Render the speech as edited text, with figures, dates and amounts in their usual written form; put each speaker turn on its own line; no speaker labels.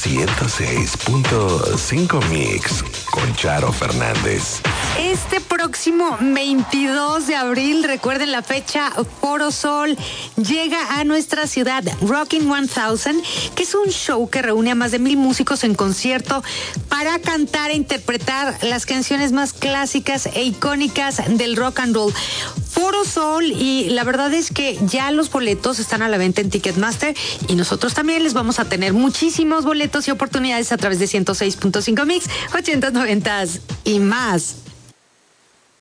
106.5 Mix con Charo Fernández.
Este próximo 22 de abril, recuerden la fecha, Foro Sol llega a nuestra ciudad, Rockin' 1000, que es un show que reúne a más de 1000 músicos en concierto para cantar e interpretar las canciones más clásicas e icónicas del rock and roll. Foro Sol, y la verdad es que ya los boletos están a la venta en Ticketmaster y nosotros también les vamos a tener muchísimos boletos y oportunidades a través de 106.5 Mix, 80s, 90s y más.